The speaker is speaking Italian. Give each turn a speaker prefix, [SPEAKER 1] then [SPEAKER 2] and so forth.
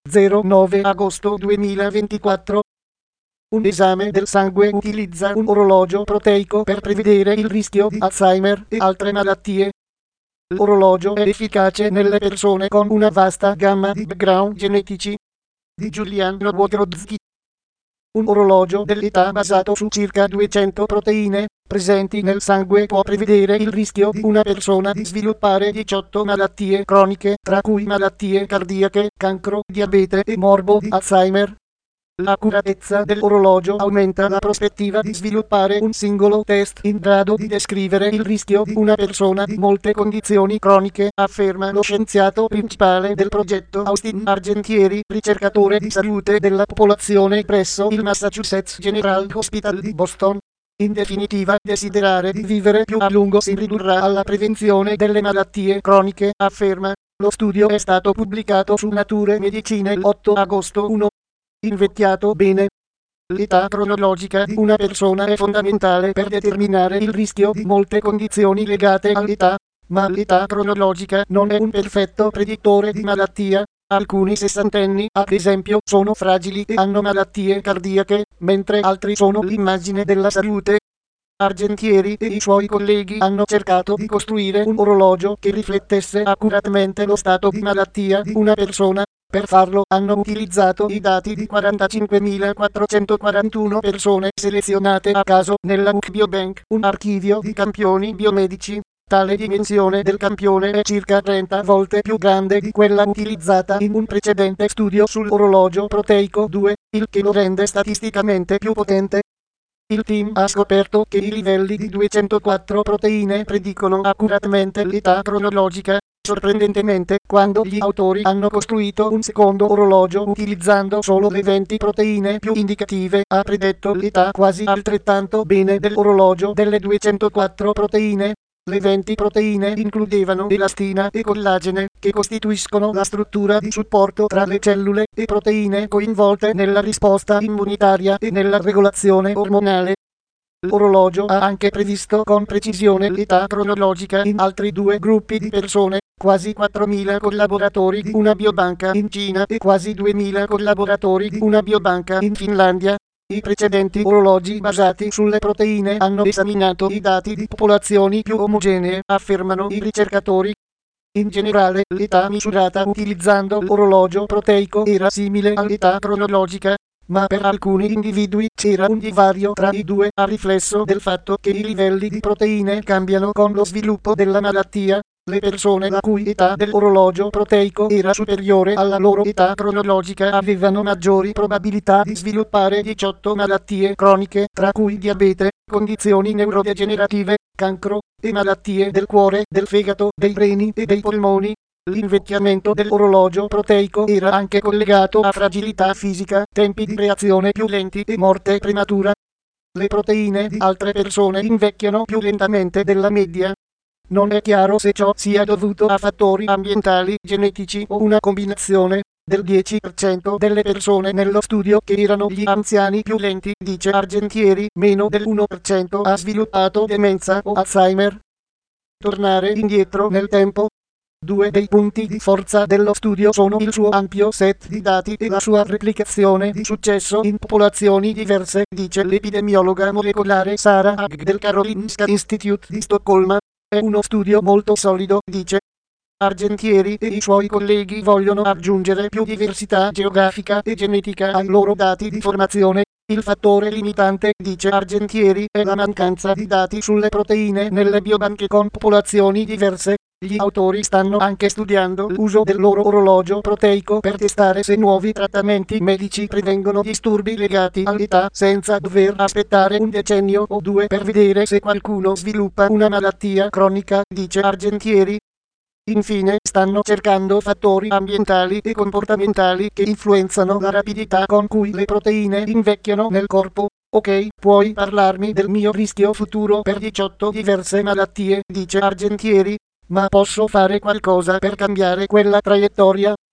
[SPEAKER 1] 09 agosto 2024. Un esame del sangue utilizza un orologio proteico per prevedere il rischio di Alzheimer e altre malattie. L'orologio è efficace nelle persone con una vasta gamma di background genetici. Di Julian Robotrodsky. Un orologio dell'età basato su circa 200 proteine presenti nel sangue può prevedere il rischio di una persona di sviluppare 18 malattie croniche, tra cui malattie cardiache, cancro, diabete e morbo di Alzheimer. L'accuratezza dell'orologio aumenta la prospettiva di sviluppare un singolo test in grado di descrivere il rischio di una persona di molte condizioni croniche, afferma lo scienziato principale del progetto Austin Argentieri, ricercatore di salute della popolazione presso il Massachusetts General Hospital di Boston. In definitiva, desiderare di vivere più a lungo si ridurrà alla prevenzione delle malattie croniche, afferma. Lo studio è stato pubblicato su Nature Medicine l'8 agosto 1. Invecchiato bene. L'età cronologica di una persona è fondamentale per determinare il rischio di molte condizioni legate all'età, ma l'età cronologica non è un perfetto predittore di malattia. Alcuni sessantenni, ad esempio, sono fragili e hanno malattie cardiache, mentre altri sono l'immagine della salute. Argentieri e i suoi colleghi hanno cercato di costruire un orologio che riflettesse accuratamente lo stato di malattia di una persona. Per farlo hanno utilizzato i dati di 45.441 persone selezionate a caso nella Biobank, un archivio di campioni biomedici. Tale dimensione del campione è circa 30 volte più grande di quella utilizzata in un precedente studio sull'orologio proteico 2, il che lo rende statisticamente più potente. Il team ha scoperto che i livelli di 204 proteine predicono accuratamente l'età cronologica. Sorprendentemente, quando gli autori hanno costruito un secondo orologio utilizzando solo le 20 proteine più indicative, ha predetto l'età quasi altrettanto bene dell'orologio delle 204 proteine. Le 20 proteine includevano elastina e collagene, che costituiscono la struttura di supporto tra le cellule, e proteine coinvolte nella risposta immunitaria e nella regolazione ormonale. L'orologio ha anche previsto con precisione l'età cronologica in altri due gruppi di persone, quasi 4.000 collaboratori di una biobanca in Cina e quasi 2.000 collaboratori di una biobanca in Finlandia. I precedenti orologi basati sulle proteine hanno esaminato i dati di popolazioni più omogenee, affermano i ricercatori. In generale, l'età misurata utilizzando l'orologio proteico era simile all'età cronologica, ma per alcuni individui c'era un divario tra i due a riflesso del fatto che i livelli di proteine cambiano con lo sviluppo della malattia. Le persone la cui età dell'orologio proteico era superiore alla loro età cronologica avevano maggiori probabilità di sviluppare 18 malattie croniche, tra cui diabete, condizioni neurodegenerative, cancro, e malattie del cuore, del fegato, dei reni e dei polmoni. L'invecchiamento dell'orologio proteico era anche collegato a fragilità fisica, tempi di reazione più lenti e morte prematura. Le proteine di altre persone invecchiano più lentamente della media. Non è chiaro se ciò sia dovuto a fattori ambientali, genetici o una combinazione. Del 10% delle persone nello studio che erano gli anziani più lenti, dice Argentieri, meno del 1% ha sviluppato demenza o Alzheimer. Tornare indietro nel tempo. Due dei punti di forza dello studio sono il suo ampio set di dati e la sua replicazione di successo in popolazioni diverse, dice l'epidemiologa molecolare Sara Hag del Karolinska Institute di Stoccolma. È uno studio molto solido, dice. Argentieri e i suoi colleghi vogliono aggiungere più diversità geografica e genetica ai loro dati di formazione. Il fattore limitante, dice Argentieri, è la mancanza di dati sulle proteine nelle biobanche con popolazioni diverse. Gli autori stanno anche studiando l'uso del loro orologio proteico per testare se nuovi trattamenti medici prevengono disturbi legati all'età senza dover aspettare un decennio o due per vedere se qualcuno sviluppa una malattia cronica, dice Argentieri. Infine, stanno cercando fattori ambientali e comportamentali che influenzano la rapidità con cui le proteine invecchiano nel corpo. Ok, puoi parlarmi del mio rischio futuro per 18 diverse malattie, dice Argentieri, ma posso fare qualcosa per cambiare quella traiettoria?